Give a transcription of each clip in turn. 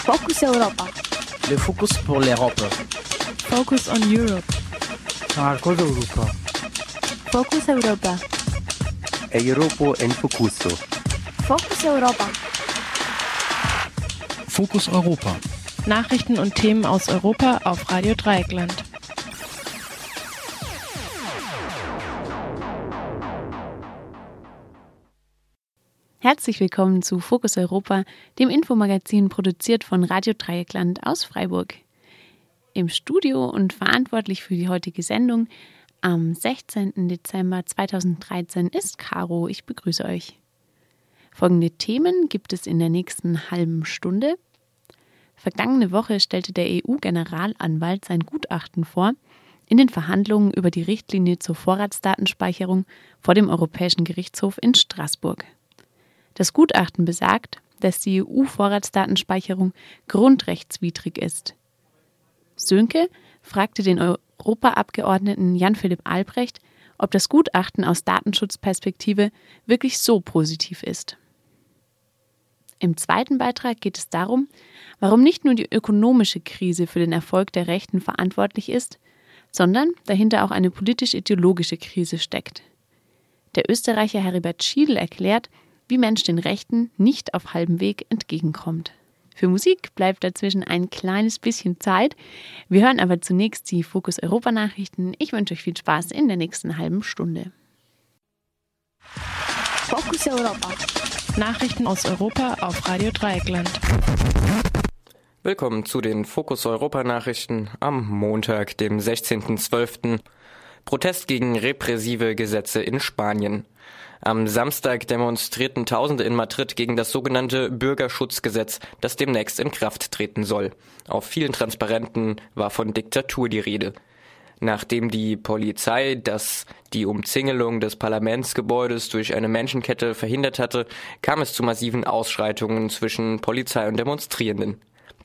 Focus Europa. Le Focus pour l'Europe. Focus on Europe. Marcos Europa. Focus Europa. Europa en Focuso. Focus Europa. Fokus Europa. Nachrichten und Themen aus Europa auf Radio Dreieckland. Herzlich willkommen zu Fokus Europa, dem Infomagazin produziert von Radio Dreieckland aus Freiburg. Im Studio und verantwortlich für die heutige Sendung am 16. Dezember 2013 ist Caro. Ich begrüße euch. Folgende Themen gibt es in der nächsten halben Stunde. Vergangene Woche stellte der EU-Generalanwalt sein Gutachten vor in den Verhandlungen über die Richtlinie zur Vorratsdatenspeicherung vor dem Europäischen Gerichtshof in Straßburg. Das Gutachten besagt, dass die EU-Vorratsdatenspeicherung grundrechtswidrig ist. Sönke fragte den Europaabgeordneten Jan-Philipp Albrecht, ob das Gutachten aus Datenschutzperspektive wirklich so positiv ist. Im zweiten Beitrag geht es darum, warum nicht nur die ökonomische Krise für den Erfolg der Rechten verantwortlich ist, sondern dahinter auch eine politisch-ideologische Krise steckt. Der Österreicher Heribert Schiedl erklärt, wie Mensch den Rechten nicht auf halbem Weg entgegenkommt. Für Musik bleibt dazwischen ein kleines bisschen Zeit. Wir hören aber zunächst die Fokus Europa Nachrichten. Ich wünsche euch viel Spaß in der nächsten halben Stunde. Focus Europa. Nachrichten aus Europa auf Radio Dreieckland. Willkommen zu den Fokus Europa Nachrichten am Montag, dem 16.12. Protest gegen repressive Gesetze in Spanien. Am Samstag demonstrierten Tausende in Madrid gegen das sogenannte Bürgerschutzgesetz, das demnächst in Kraft treten soll. Auf vielen Transparenten war von Diktatur die Rede. Nachdem die Polizei die Umzingelung des Parlamentsgebäudes durch eine Menschenkette verhindert hatte, kam es zu massiven Ausschreitungen zwischen Polizei und Demonstrierenden.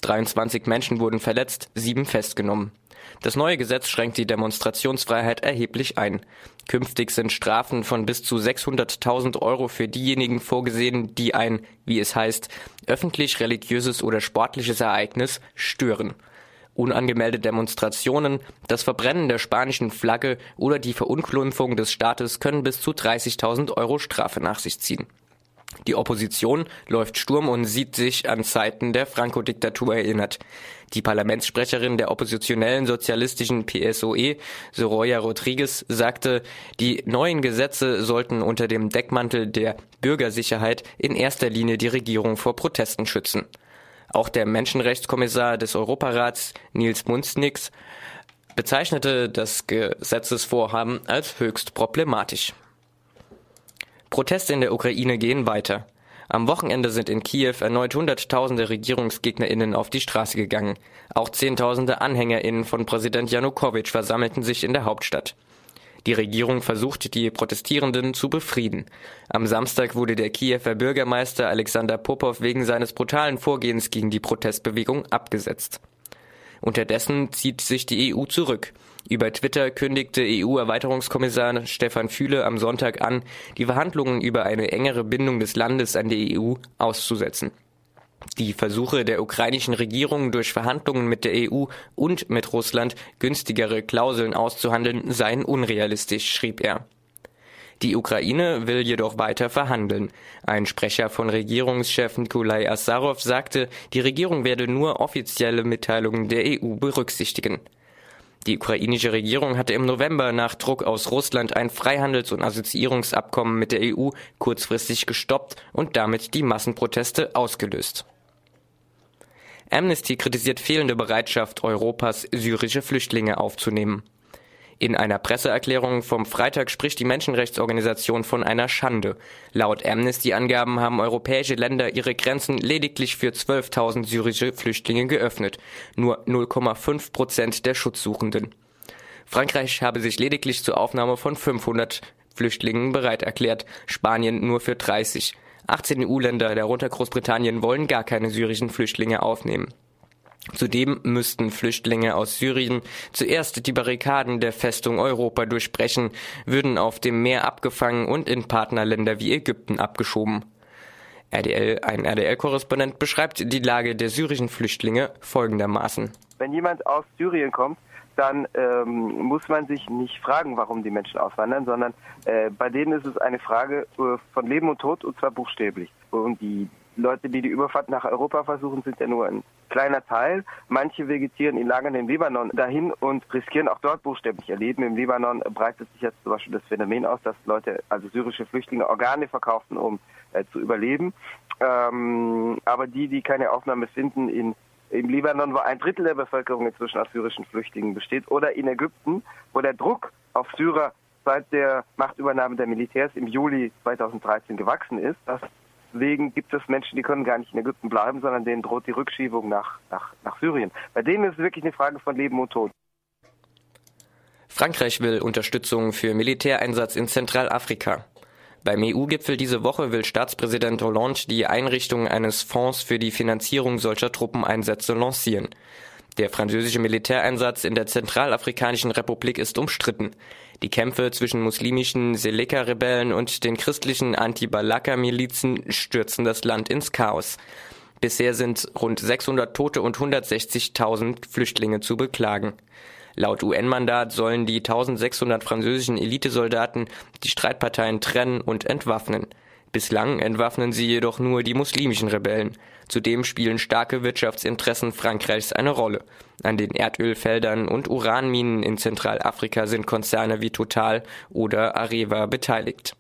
23 Menschen wurden verletzt, 7 festgenommen. Das neue Gesetz schränkt die Demonstrationsfreiheit erheblich ein. Künftig sind Strafen von bis zu 600.000 Euro für diejenigen vorgesehen, die ein, wie es heißt, öffentlich religiöses oder sportliches Ereignis stören. Unangemeldete Demonstrationen, das Verbrennen der spanischen Flagge oder die Verunglimpfung des Staates können bis zu 30.000 Euro Strafe nach sich ziehen. Die Opposition läuft Sturm und sieht sich an Zeiten der Franco-Diktatur erinnert. Die Parlamentssprecherin der oppositionellen sozialistischen PSOE, Soraya Rodriguez, sagte, die neuen Gesetze sollten unter dem Deckmantel der Bürgersicherheit in erster Linie die Regierung vor Protesten schützen. Auch der Menschenrechtskommissar des Europarats, Nils Muižnieks, bezeichnete das Gesetzesvorhaben als höchst problematisch. Proteste in der Ukraine gehen weiter. Am Wochenende sind in Kiew erneut Hunderttausende RegierungsgegnerInnen auf die Straße gegangen. Auch Zehntausende AnhängerInnen von Präsident Janukowitsch versammelten sich in der Hauptstadt. Die Regierung versucht, die Protestierenden zu befrieden. Am Samstag wurde der Kiewer Bürgermeister Alexander Popov wegen seines brutalen Vorgehens gegen die Protestbewegung abgesetzt. Unterdessen zieht sich die EU zurück. Über Twitter kündigte EU-Erweiterungskommissar Stefan Füle am Sonntag an, die Verhandlungen über eine engere Bindung des Landes an die EU auszusetzen. Die Versuche der ukrainischen Regierung, durch Verhandlungen mit der EU und mit Russland günstigere Klauseln auszuhandeln, seien unrealistisch, schrieb er. Die Ukraine will jedoch weiter verhandeln. Ein Sprecher von Regierungschef Nikolai Azarov sagte, die Regierung werde nur offizielle Mitteilungen der EU berücksichtigen. Die ukrainische Regierung hatte im November nach Druck aus Russland ein Freihandels- und Assoziierungsabkommen mit der EU kurzfristig gestoppt und damit die Massenproteste ausgelöst. Amnesty kritisiert fehlende Bereitschaft Europas, syrische Flüchtlinge aufzunehmen. In einer Presseerklärung vom Freitag spricht die Menschenrechtsorganisation von einer Schande. Laut Amnesty-Angaben haben europäische Länder ihre Grenzen lediglich für 12.000 syrische Flüchtlinge geöffnet, nur 0,5% der Schutzsuchenden. Frankreich habe sich lediglich zur Aufnahme von 500 Flüchtlingen bereit erklärt, Spanien nur für 30. 18 EU-Länder, darunter Großbritannien, wollen gar keine syrischen Flüchtlinge aufnehmen. Zudem müssten Flüchtlinge aus Syrien zuerst die Barrikaden der Festung Europa durchbrechen, würden auf dem Meer abgefangen und in Partnerländer wie Ägypten abgeschoben. Ein RDL-Korrespondent beschreibt die Lage der syrischen Flüchtlinge folgendermaßen. Wenn jemand aus Syrien kommt, dann muss man sich nicht fragen, warum die Menschen auswandern, sondern bei denen ist es eine Frage von Leben und Tod, und zwar buchstäblich. Und die Leute, die Überfahrt nach Europa versuchen, sind ja nur ein kleiner Teil. Manche vegetieren in Lagern im Libanon dahin und riskieren auch dort buchstäblich ihr Leben. Im Libanon breitet sich jetzt zum Beispiel das Phänomen aus, dass Leute, also syrische Flüchtlinge, Organe verkaufen, um zu überleben. Aber die keine Aufnahme finden im Libanon, wo 1/3 der Bevölkerung inzwischen aus syrischen Flüchtlingen besteht, oder in Ägypten, wo der Druck auf Syrer seit der Machtübernahme der Militärs im Juli 2013 gewachsen ist. Deswegen gibt es Menschen, die können gar nicht in Ägypten bleiben, sondern denen droht die Rückschiebung nach Syrien. Bei denen ist es wirklich eine Frage von Leben und Tod. Frankreich will Unterstützung für Militäreinsatz in Zentralafrika. Beim EU-Gipfel diese Woche will Staatspräsident Hollande die Einrichtung eines Fonds für die Finanzierung solcher Truppeneinsätze lancieren. Der französische Militäreinsatz in der Zentralafrikanischen Republik ist umstritten. Die Kämpfe zwischen muslimischen Seleka-Rebellen und den christlichen Anti-Balaka-Milizen stürzen das Land ins Chaos. Bisher sind rund 600 Tote und 160.000 Flüchtlinge zu beklagen. Laut UN-Mandat sollen die 1600 französischen Elitesoldaten die Streitparteien trennen und entwaffnen. Bislang entwaffnen sie jedoch nur die muslimischen Rebellen. Zudem spielen starke Wirtschaftsinteressen Frankreichs eine Rolle. An den Erdölfeldern und Uranminen in Zentralafrika sind Konzerne wie Total oder Areva beteiligt.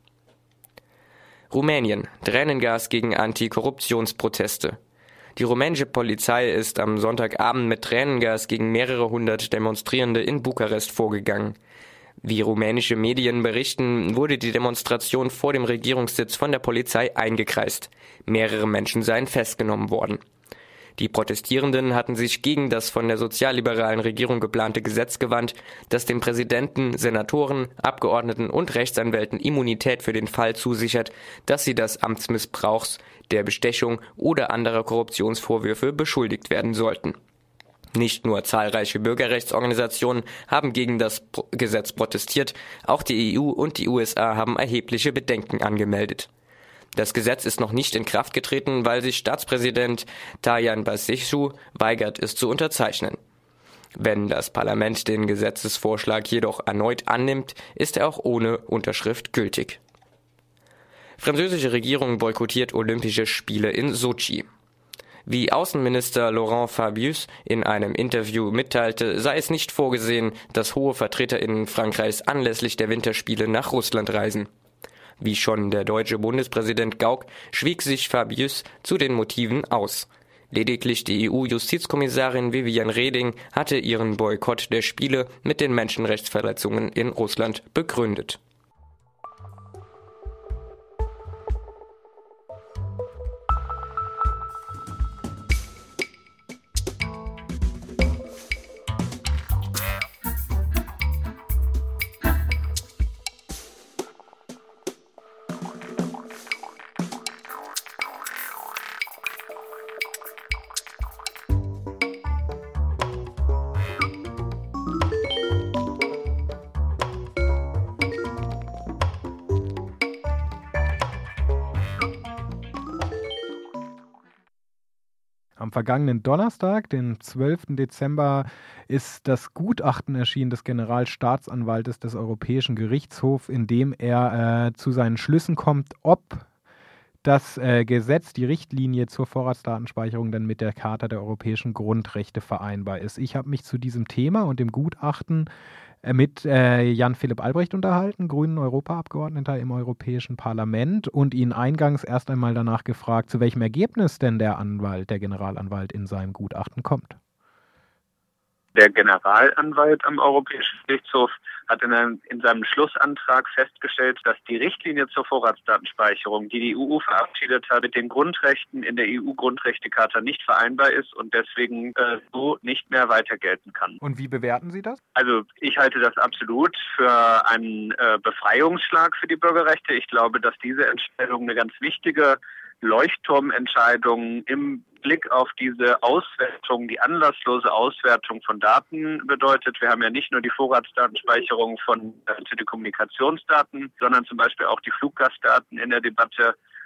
Rumänien: Tränengas gegen Antikorruptionsproteste. Die rumänische Polizei ist am Sonntagabend mit Tränengas gegen mehrere hundert Demonstrierende in Bukarest vorgegangen. Wie rumänische Medien berichten, wurde die Demonstration vor dem Regierungssitz von der Polizei eingekreist. Mehrere Menschen seien festgenommen worden. Die Protestierenden hatten sich gegen das von der sozialliberalen Regierung geplante Gesetz gewandt, das dem Präsidenten, Senatoren, Abgeordneten und Rechtsanwälten Immunität für den Fall zusichert, dass sie des Amtsmissbrauchs, der Bestechung oder anderer Korruptionsvorwürfe beschuldigt werden sollten. Nicht nur zahlreiche Bürgerrechtsorganisationen haben gegen das Gesetz protestiert, auch die EU und die USA haben erhebliche Bedenken angemeldet. Das Gesetz ist noch nicht in Kraft getreten, weil sich Staatspräsident Traian Băsescu weigert, es zu unterzeichnen. Wenn das Parlament den Gesetzesvorschlag jedoch erneut annimmt, ist er auch ohne Unterschrift gültig. Französische Regierung boykottiert Olympische Spiele in Sotschi. Wie Außenminister Laurent Fabius in einem Interview mitteilte, sei es nicht vorgesehen, dass hohe VertreterInnen Frankreichs anlässlich der Winterspiele nach Russland reisen. Wie schon der deutsche Bundespräsident Gauck schwieg sich Fabius zu den Motiven aus. Lediglich die EU-Justizkommissarin Viviane Reding hatte ihren Boykott der Spiele mit den Menschenrechtsverletzungen in Russland begründet. Am vergangenen Donnerstag, den 12. Dezember, ist das Gutachten erschienen des Generalstaatsanwaltes des Europäischen Gerichtshofs, in dem er zu seinen Schlüssen kommt, ob das Gesetz, die Richtlinie zur Vorratsdatenspeicherung denn mit der Charta der europäischen Grundrechte vereinbar ist. Ich habe mich zu diesem Thema und dem Gutachten mit Jan-Philipp Albrecht unterhalten, Grünen Europaabgeordneter im Europäischen Parlament, und ihn eingangs erst einmal danach gefragt, zu welchem Ergebnis denn der Generalanwalt in seinem Gutachten kommt. Der Generalanwalt am Europäischen Gerichtshof hat in seinem Schlussantrag festgestellt, dass die Richtlinie zur Vorratsdatenspeicherung, die die EU verabschiedet hat, mit den Grundrechten in der EU-Grundrechtecharta nicht vereinbar ist und deswegen so nicht mehr weiter gelten kann. Und wie bewerten Sie das? Also ich halte das absolut für einen Befreiungsschlag für die Bürgerrechte. Ich glaube, dass diese Entscheidung eine ganz wichtige Leuchtturmentscheidung im Blick auf diese Auswertung, die anlasslose Auswertung von Daten bedeutet. Wir haben ja nicht nur die Vorratsdatenspeicherung von Telekommunikationsdaten, sondern zum Beispiel auch die Fluggastdaten in der Debatte.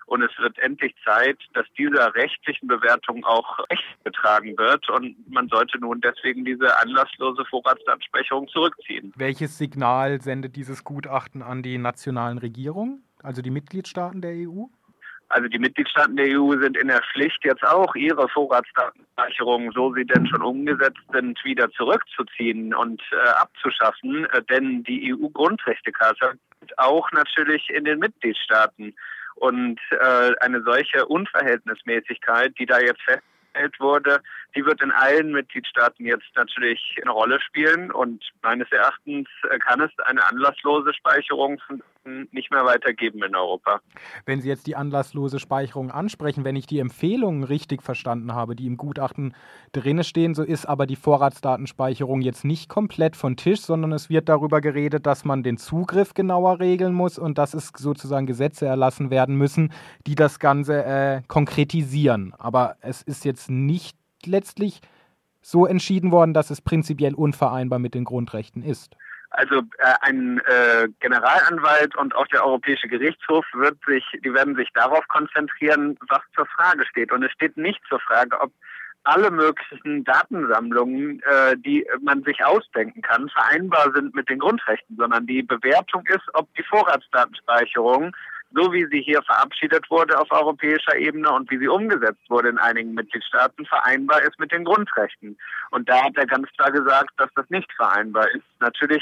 Und es wird endlich Zeit, dass dieser rechtlichen Bewertung auch Recht getragen wird. Und man sollte nun deswegen diese anlasslose Vorratsdatenspeicherung zurückziehen. Welches Signal sendet dieses Gutachten an die nationalen Regierungen, also die Mitgliedstaaten der EU? Also die Mitgliedstaaten der EU sind in der Pflicht, jetzt auch ihre Vorratsdatenspeicherung, so sie denn schon umgesetzt sind, wieder zurückzuziehen und abzuschaffen. Denn die EU-Grundrechtecharta gilt auch natürlich in den Mitgliedstaaten. Und eine solche Unverhältnismäßigkeit, die da jetzt festgestellt wurde, die wird in allen Mitgliedstaaten jetzt natürlich eine Rolle spielen. Und meines Erachtens kann es eine anlasslose Speicherung nicht mehr weitergeben in Europa. Wenn Sie jetzt die anlasslose Speicherung ansprechen, wenn ich die Empfehlungen richtig verstanden habe, die im Gutachten drin stehen, so ist aber die Vorratsdatenspeicherung jetzt nicht komplett von Tisch, sondern es wird darüber geredet, dass man den Zugriff genauer regeln muss und dass es sozusagen Gesetze erlassen werden müssen, die das Ganze konkretisieren. Aber es ist jetzt nicht letztlich so entschieden worden, dass es prinzipiell unvereinbar mit den Grundrechten ist. Also ein Generalanwalt und auch der Europäische Gerichtshof werden sich darauf konzentrieren, was zur Frage steht. Und es steht nicht zur Frage, ob alle möglichen Datensammlungen, die man sich ausdenken kann, vereinbar sind mit den Grundrechten, sondern die Bewertung ist, ob die Vorratsdatenspeicherung, so wie sie hier verabschiedet wurde auf europäischer Ebene und wie sie umgesetzt wurde in einigen Mitgliedstaaten, vereinbar ist mit den Grundrechten. Und da hat er ganz klar gesagt, dass das nicht vereinbar ist. Natürlich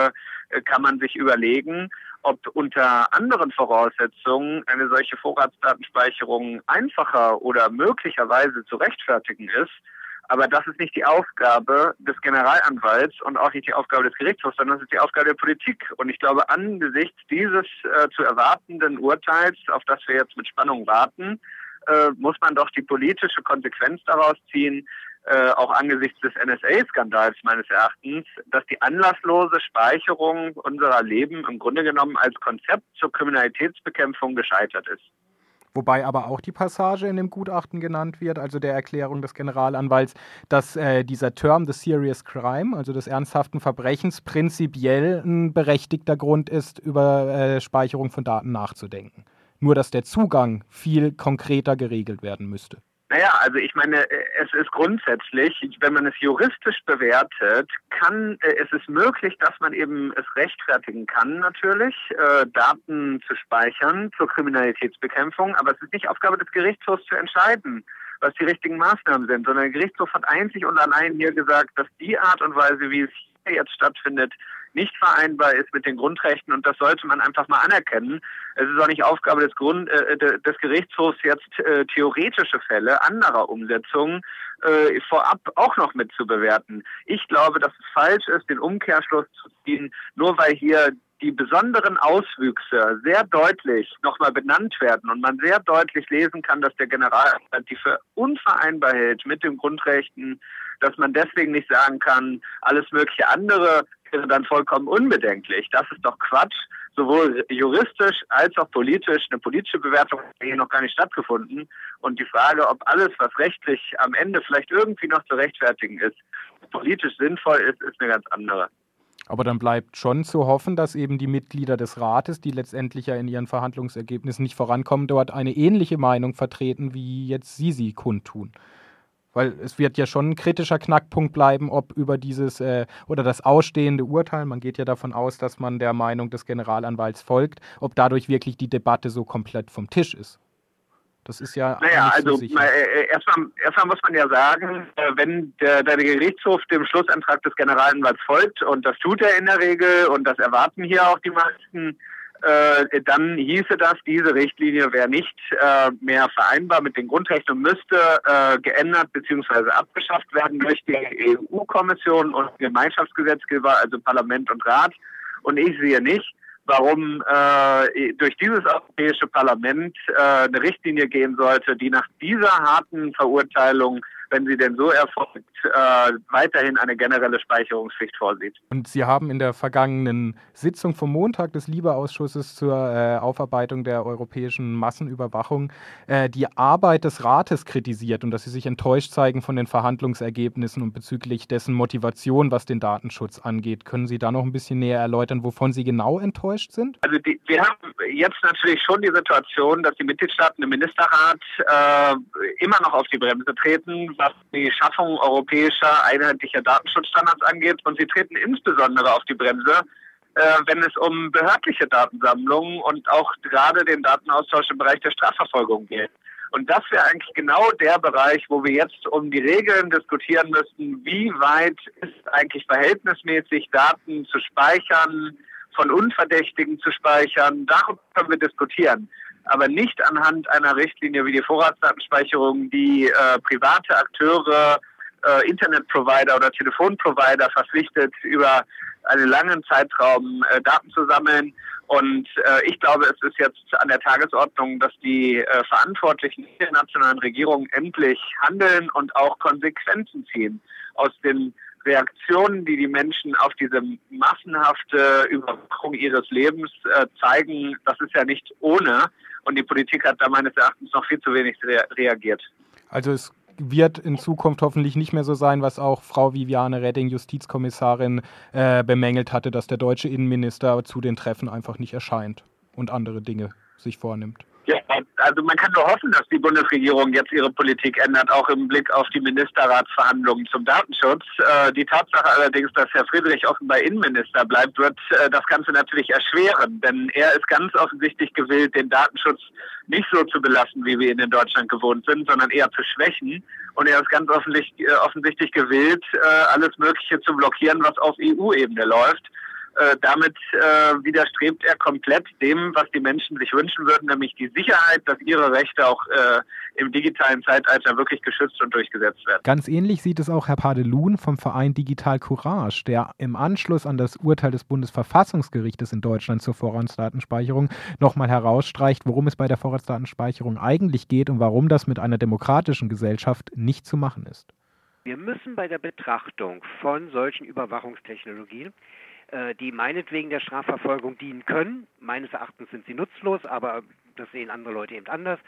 kann man sich überlegen, ob unter anderen Voraussetzungen eine solche Vorratsdatenspeicherung einfacher oder möglicherweise zu rechtfertigen ist. Aber das ist nicht die Aufgabe des Generalanwalts und auch nicht die Aufgabe des Gerichtshofs, sondern das ist die Aufgabe der Politik. Und ich glaube, angesichts dieses zu erwartenden Urteils, auf das wir jetzt mit Spannung warten, muss man doch die politische Konsequenz daraus ziehen, auch angesichts des NSA-Skandals meines Erachtens, dass die anlasslose Speicherung unserer Leben im Grunde genommen als Konzept zur Kriminalitätsbekämpfung gescheitert ist. Wobei aber auch die Passage in dem Gutachten genannt wird, also der Erklärung des Generalanwalts, dass dieser Term des Serious Crime, also des ernsthaften Verbrechens, prinzipiell ein berechtigter Grund ist, über Speicherung von Daten nachzudenken. Nur, dass der Zugang viel konkreter geregelt werden müsste. Naja, also ich meine, es ist grundsätzlich, wenn man es juristisch bewertet, es ist möglich, dass man eben es rechtfertigen kann, natürlich, Daten zu speichern zur Kriminalitätsbekämpfung, aber es ist nicht Aufgabe des Gerichtshofs zu entscheiden, was die richtigen Maßnahmen sind, sondern der Gerichtshof hat einzig und allein hier gesagt, dass die Art und Weise, wie es hier jetzt stattfindet, nicht vereinbar ist mit den Grundrechten und das sollte man einfach mal anerkennen. Es ist auch nicht Aufgabe des Gerichtshofs, jetzt theoretische Fälle anderer Umsetzungen vorab auch noch mit zu bewerten. Ich glaube, dass es falsch ist, den Umkehrschluss zu ziehen, nur weil hier die besonderen Auswüchse sehr deutlich nochmal benannt werden und man sehr deutlich lesen kann, dass der Generalanwalt die für unvereinbar hält mit den Grundrechten, dass man deswegen nicht sagen kann, alles mögliche andere wäre dann vollkommen unbedenklich. Das ist doch Quatsch. Sowohl juristisch als auch politisch. Eine politische Bewertung hat hier noch gar nicht stattgefunden. Und die Frage, ob alles, was rechtlich am Ende vielleicht irgendwie noch zu rechtfertigen ist, politisch sinnvoll ist, ist eine ganz andere. Aber dann bleibt schon zu hoffen, dass eben die Mitglieder des Rates, die letztendlich ja in ihren Verhandlungsergebnissen nicht vorankommen, dort eine ähnliche Meinung vertreten, wie jetzt Sie kundtun. Weil es wird ja schon ein kritischer Knackpunkt bleiben, ob über dieses oder das ausstehende Urteil, man geht ja davon aus, dass man der Meinung des Generalanwalts folgt, ob dadurch wirklich die Debatte so komplett vom Tisch ist. Das ist ja naja, nicht so also sicher. Erstmal muss man ja sagen, wenn der Gerichtshof dem Schlussantrag des Generalanwalts folgt, und das tut er in der Regel und das erwarten hier auch die meisten, dann hieße das, diese Richtlinie wäre nicht mehr vereinbar mit den Grundrechten und müsste geändert bzw. abgeschafft werden durch die EU-Kommission und Gemeinschaftsgesetzgeber, also Parlament und Rat. Und ich sehe nicht, warum durch dieses Europäische Parlament eine Richtlinie gehen sollte, die nach dieser harten Verurteilung wenn sie denn so erfolgt, weiterhin eine generelle Speicherungspflicht vorsieht. Und Sie haben in der vergangenen Sitzung vom Montag des LIBE-Ausschusses zur Aufarbeitung der europäischen Massenüberwachung die Arbeit des Rates kritisiert und dass Sie sich enttäuscht zeigen von den Verhandlungsergebnissen und bezüglich dessen Motivation, was den Datenschutz angeht. Können Sie da noch ein bisschen näher erläutern, wovon Sie genau enttäuscht sind? Also wir haben jetzt natürlich schon die Situation, dass die Mitgliedstaaten im Ministerrat immer noch auf die Bremse treten, was die Schaffung europäischer einheitlicher Datenschutzstandards angeht. Und sie treten insbesondere auf die Bremse, wenn es um behördliche Datensammlungen und auch gerade den Datenaustausch im Bereich der Strafverfolgung geht. Und das wäre eigentlich genau der Bereich, wo wir jetzt um die Regeln diskutieren müssten, wie weit ist eigentlich verhältnismäßig Daten zu speichern, von Unverdächtigen zu speichern. Darüber können wir diskutieren. Aber nicht anhand einer Richtlinie wie die Vorratsdatenspeicherung, die private Akteure, Internetprovider oder Telefonprovider verpflichtet, über einen langen Zeitraum Daten zu sammeln. Und ich glaube, es ist jetzt an der Tagesordnung, dass die Verantwortlichen der nationalen Regierungen endlich handeln und auch Konsequenzen ziehen aus den Reaktionen, die die Menschen auf diese massenhafte Überwachung ihres Lebens zeigen. Das ist ja nicht ohne. Und die Politik hat da meines Erachtens noch viel zu wenig reagiert. Also es wird in Zukunft hoffentlich nicht mehr so sein, was auch Frau Viviane Reding, Justizkommissarin, bemängelt hatte, dass der deutsche Innenminister zu den Treffen einfach nicht erscheint und andere Dinge sich vornimmt. Ja, also man kann nur hoffen, dass die Bundesregierung jetzt ihre Politik ändert, auch im Blick auf die Ministerratsverhandlungen zum Datenschutz. Die Tatsache allerdings, dass Herr Friedrich offenbar Innenminister bleibt, wird das Ganze natürlich erschweren. Denn er ist ganz offensichtlich gewillt, den Datenschutz nicht so zu belassen, wie wir ihn in Deutschland gewohnt sind, sondern eher zu schwächen. Und er ist ganz offensichtlich gewillt, alles Mögliche zu blockieren, was auf EU-Ebene läuft. Damit widerstrebt er komplett dem, was die Menschen sich wünschen würden, nämlich die Sicherheit, dass ihre Rechte auch im digitalen Zeitalter wirklich geschützt und durchgesetzt werden. Ganz ähnlich sieht es auch Herr Padelun vom Verein Digital Courage, der im Anschluss an das Urteil des Bundesverfassungsgerichtes in Deutschland zur Vorratsdatenspeicherung nochmal herausstreicht, worum es bei der Vorratsdatenspeicherung eigentlich geht und warum das mit einer demokratischen Gesellschaft nicht zu machen ist. Wir müssen bei der Betrachtung von solchen Überwachungstechnologien, die meinetwegen der Strafverfolgung dienen können, meines Erachtens sind sie nutzlos, aber das sehen andere Leute eben anders,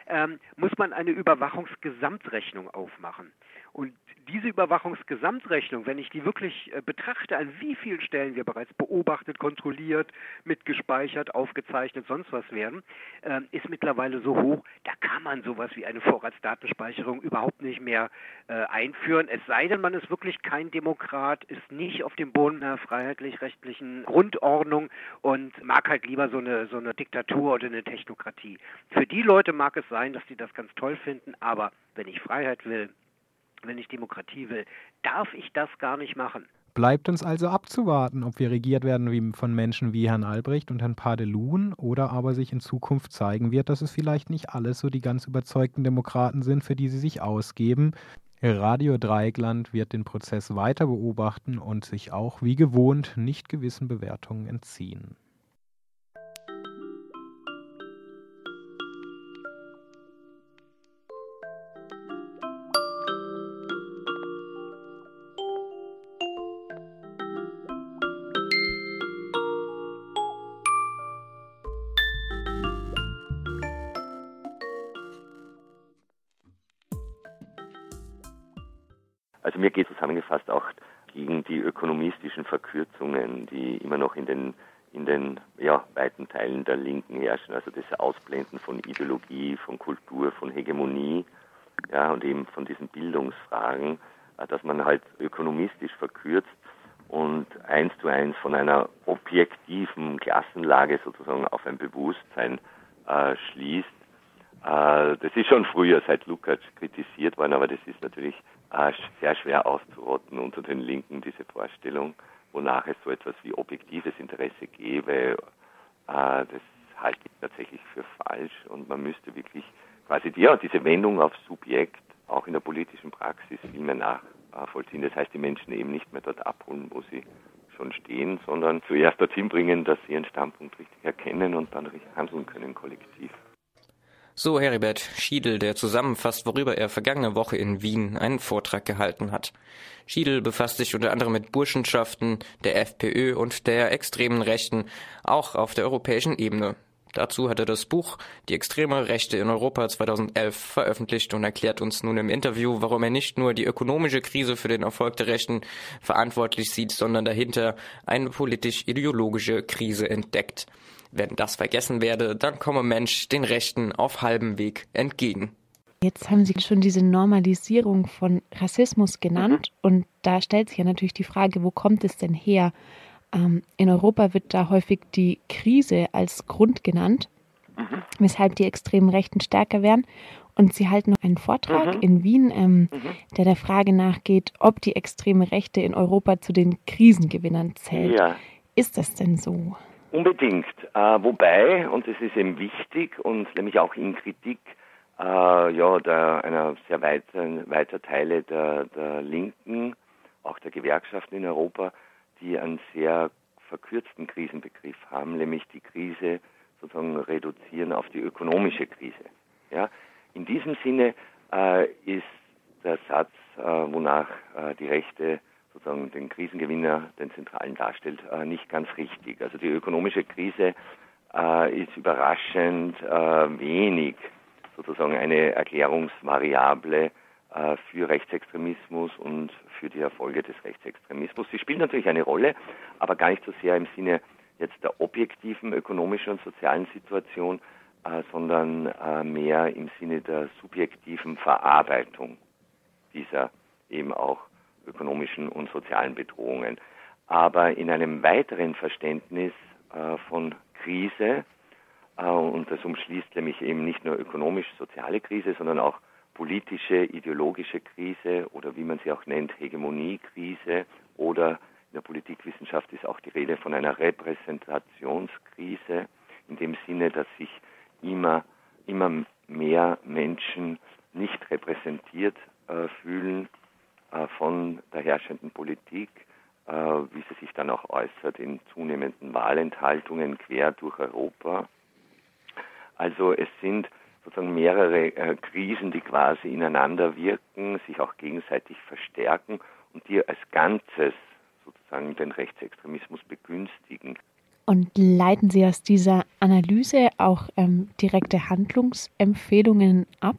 muss man eine Überwachungsgesamtrechnung aufmachen. Und diese Überwachungsgesamtrechnung, wenn ich die wirklich betrachte, an wie vielen Stellen wir bereits beobachtet, kontrolliert, mitgespeichert, aufgezeichnet, sonst was werden, ist mittlerweile so hoch, da kann man sowas wie eine Vorratsdatenspeicherung überhaupt nicht mehr einführen. Es sei denn, man ist wirklich kein Demokrat, ist nicht auf dem Boden einer freiheitlich-rechtlichen Grundordnung und mag halt lieber so eine Diktatur oder eine Technokratie. Für die Leute mag es sein, dass die das ganz toll finden, aber wenn ich Freiheit will, wenn ich Demokratie will, darf ich das gar nicht machen. Bleibt uns also abzuwarten, ob wir regiert werden von Menschen wie Herrn Albrecht und Herrn Padelun oder aber sich in Zukunft zeigen wird, dass es vielleicht nicht alles so die ganz überzeugten Demokraten sind, für die sie sich ausgeben. Radio Dreieckland wird den Prozess weiter beobachten und sich auch wie gewohnt nicht gewissen Bewertungen entziehen. Also mir geht zusammengefasst auch gegen die ökonomistischen Verkürzungen, die immer noch in den weiten Teilen der Linken herrschen, also das Ausblenden von Ideologie, von Kultur, von Hegemonie, ja, und eben von diesen Bildungsfragen, dass man halt ökonomistisch verkürzt und 1:1 von einer objektiven Klassenlage sozusagen auf ein Bewusstsein schließt. Das ist schon früher seit Lukács kritisiert worden, aber das ist natürlich sehr schwer auszurotten unter den Linken, diese Vorstellung, wonach es so etwas wie objektives Interesse gäbe. Das halte ich tatsächlich für falsch und man müsste wirklich quasi diese Wendung auf Subjekt auch in der politischen Praxis viel mehr nachvollziehen. Das heißt, die Menschen eben nicht mehr dort abholen, wo sie schon stehen, sondern zuerst dorthin bringen, dass sie ihren Standpunkt richtig erkennen und dann richtig handeln können kollektiv. So Heribert Schiedl, der zusammenfasst, worüber er vergangene Woche in Wien einen Vortrag gehalten hat. Schiedl befasst sich unter anderem mit Burschenschaften, der FPÖ und der extremen Rechten, auch auf der europäischen Ebene. Dazu hat er das Buch Die extreme Rechte in Europa 2011 veröffentlicht und erklärt uns nun im Interview, warum er nicht nur die ökonomische Krise für den Erfolg der Rechten verantwortlich sieht, sondern dahinter eine politisch-ideologische Krise entdeckt. Wenn das vergessen werde, dann komme Mensch den Rechten auf halbem Weg entgegen. Jetzt haben Sie schon diese Normalisierung von Rassismus genannt und da stellt sich ja natürlich die Frage, wo kommt es denn her? In Europa wird da häufig die Krise als Grund genannt, weshalb die extremen Rechten stärker werden. Und Sie halten noch einen Vortrag in Wien, der Frage nachgeht, ob die extreme Rechte in Europa zu den Krisengewinnern zählt. Ja. Ist das denn so? Unbedingt. Wobei, und das ist eben wichtig und nämlich auch in Kritik einer sehr weiter Teile der Linken, auch der Gewerkschaften in Europa, die einen sehr verkürzten Krisenbegriff haben, nämlich die Krise sozusagen reduzieren auf die ökonomische Krise. Ja? In diesem Sinne ist der Satz, wonach die Rechte sozusagen den Krisengewinner, den Zentralen darstellt, nicht ganz richtig. Also die ökonomische Krise ist überraschend wenig sozusagen eine Erklärungsvariable für Rechtsextremismus und für die Erfolge des Rechtsextremismus. Sie spielt natürlich eine Rolle, aber gar nicht so sehr im Sinne jetzt der objektiven ökonomischen und sozialen Situation, sondern mehr im Sinne der subjektiven Verarbeitung dieser eben auch ökonomischen und sozialen Bedrohungen. Aber in einem weiteren Verständnis von Krise, und das umschließt nämlich eben nicht nur ökonomisch-soziale Krise, sondern auch politische, ideologische Krise oder wie man sie auch nennt, Hegemoniekrise, oder in der Politikwissenschaft ist auch die Rede von einer Repräsentationskrise, in dem Sinne, dass sich immer mehr Menschen nicht repräsentiert fühlen von der herrschenden Politik, wie sie sich dann auch äußert in zunehmenden Wahlenthaltungen quer durch Europa. Also es sind sozusagen mehrere Krisen, die quasi ineinander wirken, sich auch gegenseitig verstärken und die als Ganzes sozusagen den Rechtsextremismus begünstigen. Und leiten Sie aus dieser Analyse auch direkte Handlungsempfehlungen ab?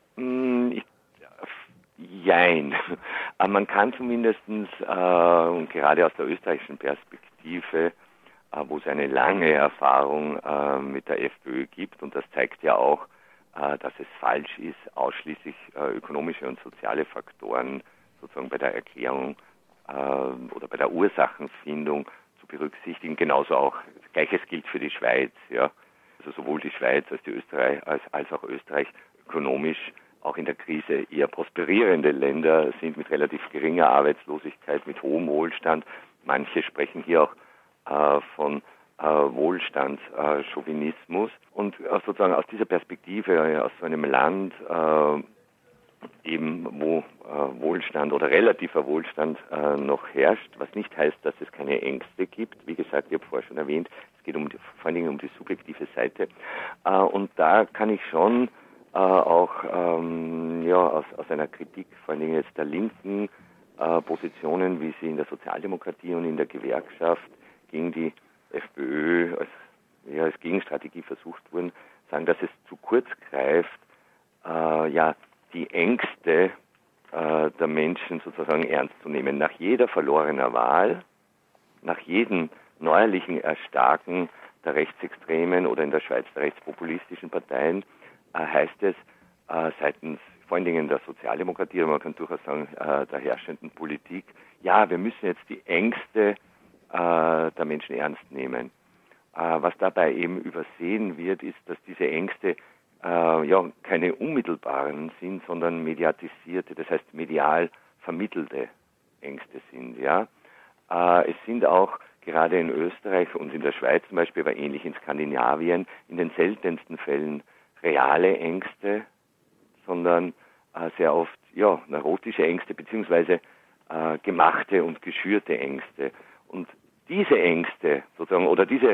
Jein. Man kann zumindest, und gerade aus der österreichischen Perspektive, wo es eine lange Erfahrung mit der FPÖ gibt, und das zeigt ja auch, dass es falsch ist, ausschließlich ökonomische und soziale Faktoren sozusagen bei der Erklärung oder bei der Ursachenfindung zu berücksichtigen. Genauso auch, Gleiches gilt für die Schweiz. Ja. Also sowohl die Schweiz als auch Österreich ökonomisch auch in der Krise eher prosperierende Länder sind mit relativ geringer Arbeitslosigkeit, mit hohem Wohlstand. Manche sprechen hier auch von Wohlstandschauvinismus. Und sozusagen aus dieser Perspektive, aus so einem Land, eben wo Wohlstand oder relativer Wohlstand noch herrscht, was nicht heißt, dass es keine Ängste gibt. Wie gesagt, ich habe vorher schon erwähnt, es geht vor allen Dingen um die subjektive Seite. Und da kann ich schon auch aus einer Kritik, vor allen Dingen jetzt der linken Positionen, wie sie in der Sozialdemokratie und in der Gewerkschaft gegen die FPÖ als Gegenstrategie versucht wurden, sagen, dass es zu kurz greift, die Ängste der Menschen sozusagen ernst zu nehmen. Nach jeder verlorener Wahl, nach jedem neuerlichen Erstarken der Rechtsextremen oder in der Schweiz der rechtspopulistischen Parteien heißt es seitens vor allen Dingen der Sozialdemokratie, aber man kann durchaus sagen der herrschenden Politik, ja, wir müssen jetzt die Ängste der Menschen ernst nehmen. Was dabei eben übersehen wird, ist, dass diese Ängste keine unmittelbaren sind, sondern mediatisierte, das heißt medial vermittelte Ängste sind. Ja? Es sind auch gerade in Österreich und in der Schweiz zum Beispiel, aber ähnlich in Skandinavien, in den seltensten Fällen reale Ängste, sondern sehr oft neurotische Ängste beziehungsweise gemachte und geschürte Ängste. Und diese Ängste sozusagen oder diese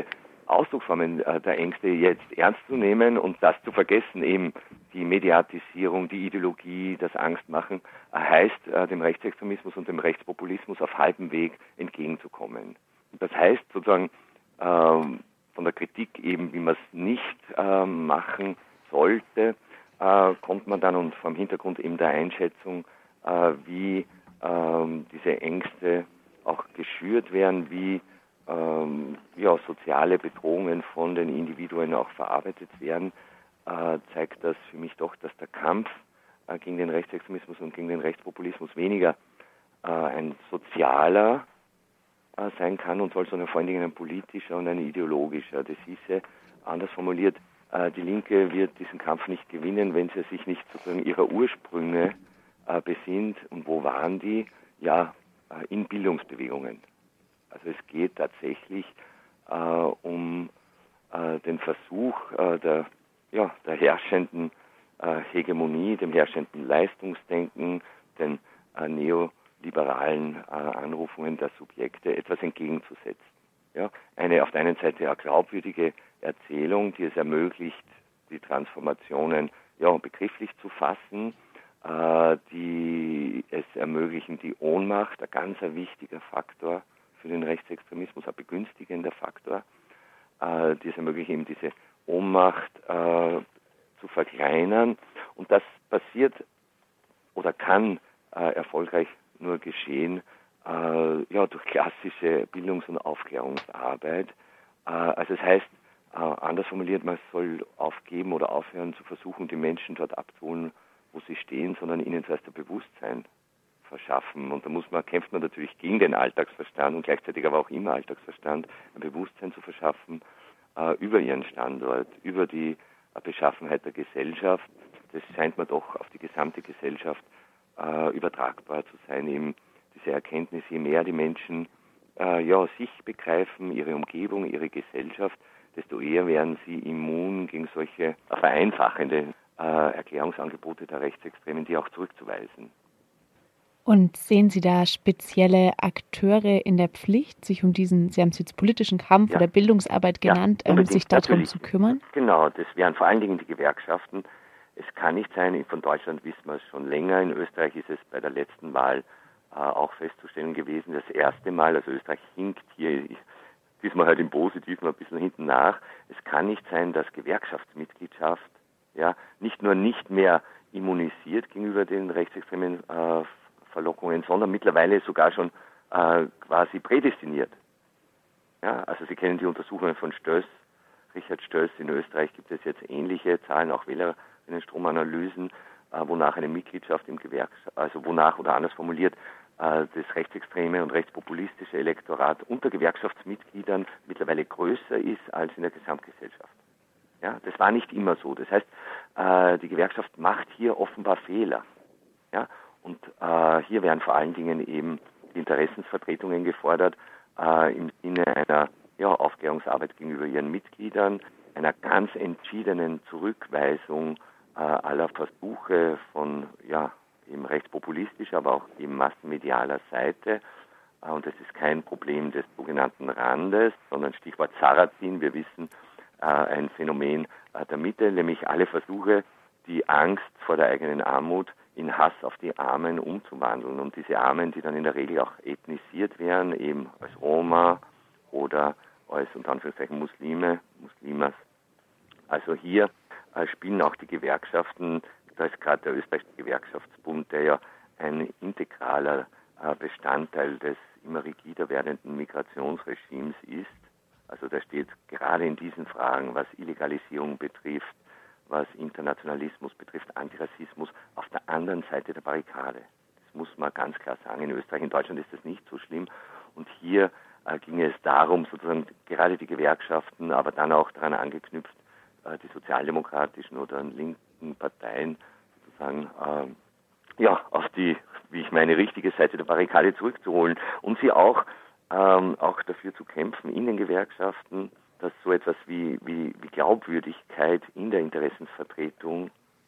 Ausdrucksformen der Ängste jetzt ernst zu nehmen und das zu vergessen, eben die Mediatisierung, die Ideologie, das Angstmachen, heißt dem Rechtsextremismus und dem Rechtspopulismus auf halbem Weg entgegenzukommen. Das heißt sozusagen von der Kritik eben, wie man es nicht machen sollte, kommt man dann und vom Hintergrund eben der Einschätzung, wie diese Ängste auch geschürt werden, wie soziale Bedrohungen von den Individuen auch verarbeitet werden, zeigt das für mich doch, dass der Kampf gegen den Rechtsextremismus und gegen den Rechtspopulismus weniger ein sozialer sein kann und soll, sondern vor allen Dingen ein politischer und ein ideologischer. Das hieße, anders formuliert, die Linke wird diesen Kampf nicht gewinnen, wenn sie sich nicht sozusagen ihrer Ursprünge besinnt. Und wo waren die? Ja, in Bildungsbewegungen. Also es geht tatsächlich um den Versuch der herrschenden Hegemonie, dem herrschenden Leistungsdenken, den neoliberalen Anrufungen der Subjekte etwas entgegenzusetzen. Ja, auf der einen Seite eine glaubwürdige Erzählung, die es ermöglicht, die Transformationen begrifflich zu fassen, die es ermöglichen, die Ohnmacht, ein ganz wichtiger Faktor für den Rechtsextremismus, ein begünstigender Faktor, die es ermöglichen, eben diese Ohnmacht zu verkleinern. Und das passiert oder kann erfolgreich nur geschehen durch klassische Bildungs- und Aufklärungsarbeit. Also das heißt, anders formuliert, man soll aufgeben oder aufhören zu versuchen, die Menschen dort abzuholen, wo sie stehen, sondern ihnen zuerst ein Bewusstsein verschaffen. Und da kämpft man natürlich gegen den Alltagsverstand und gleichzeitig aber auch im Alltagsverstand ein Bewusstsein zu verschaffen über ihren Standort, über die Beschaffenheit der Gesellschaft. Das scheint mir doch auf die gesamte Gesellschaft übertragbar zu sein, eben diese Erkenntnis, je mehr die Menschen sich begreifen, ihre Umgebung, ihre Gesellschaft, desto eher werden sie immun gegen solche vereinfachende Erklärungsangebote der Rechtsextremen, die auch zurückzuweisen. Und sehen Sie da spezielle Akteure in der Pflicht, sich um diesen, Sie haben es jetzt politischen Kampf oder Bildungsarbeit genannt, sich darum zu kümmern? Genau, das wären vor allen Dingen die Gewerkschaften. Es kann nicht sein, von Deutschland wissen wir es schon länger, in Österreich ist es bei der letzten Wahl auch festzustellen gewesen, das erste Mal, also Österreich hinkt hier diesmal halt im Positiven ein bisschen hinten nach. Es kann nicht sein, dass Gewerkschaftsmitgliedschaft nicht nur nicht mehr immunisiert gegenüber den rechtsextremen Verlockungen, sondern mittlerweile sogar schon quasi prädestiniert. Ja, also Sie kennen die Untersuchungen von Stöss, Richard Stöss. In Österreich gibt es jetzt ähnliche Zahlen, auch Wählerinnenstromanalysen, wonach eine Mitgliedschaft im wonach oder anders formuliert, das rechtsextreme und rechtspopulistische Elektorat unter Gewerkschaftsmitgliedern mittlerweile größer ist als in der Gesamtgesellschaft. Ja, das war nicht immer so. Das heißt, die Gewerkschaft macht hier offenbar Fehler. Ja, und hier werden vor allen Dingen eben die Interessensvertretungen gefordert im Sinne einer Aufklärungsarbeit gegenüber ihren Mitgliedern, einer ganz entschiedenen Zurückweisung aller Versuche von eben rechtspopulistischer, aber auch eben massenmedialer Seite. Und das ist kein Problem des sogenannten Randes, sondern Stichwort Sarrazin. Wir wissen, ein Phänomen der Mitte, nämlich alle Versuche, die Angst vor der eigenen Armut in Hass auf die Armen umzuwandeln. Und diese Armen, die dann in der Regel auch ethnisiert werden, eben als Roma oder als unter Anführungszeichen Muslimas. Also hier spielen auch die Gewerkschaften, da ist gerade der österreichische Gewerkschaftsbund, der ja ein integraler Bestandteil des immer rigider werdenden Migrationsregimes ist. Also da steht gerade in diesen Fragen, was Illegalisierung betrifft, was Internationalismus betrifft, Antirassismus, auf der anderen Seite der Barrikade. Das muss man ganz klar sagen. In Österreich, in Deutschland ist das nicht so schlimm. Und hier ging es darum, sozusagen gerade die Gewerkschaften, aber dann auch daran angeknüpft, die sozialdemokratischen oder linken Parteien sozusagen auf die, wie ich meine, richtige Seite der Barrikade zurückzuholen und sie auch dafür zu kämpfen in den Gewerkschaften, dass so etwas wie Glaubwürdigkeit in der Interessensvertretung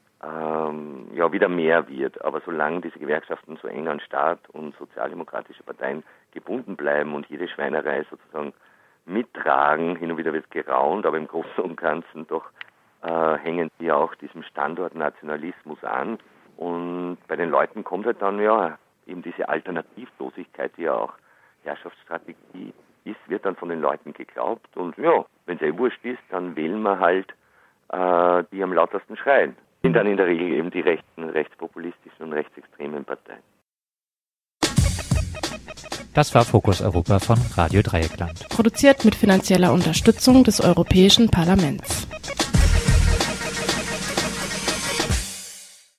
wieder mehr wird. Aber solange diese Gewerkschaften so eng an Staat und sozialdemokratische Parteien gebunden bleiben und jede Schweinerei sozusagen mittragen. Hin und wieder wird geraunt, aber im Großen und Ganzen doch hängen sie auch diesem Standortnationalismus an. Und bei den Leuten kommt halt dann eben diese Alternativlosigkeit, die ja auch Herrschaftsstrategie ist, wird dann von den Leuten geglaubt. Und wenn es wurscht ist, dann wählen wir halt die am lautesten schreien. Sind dann in der Regel eben die rechtspopulistischen und rechtsextremen Parteien. Das war Fokus Europa von Radio Dreieckland. Produziert mit finanzieller Unterstützung des Europäischen Parlaments.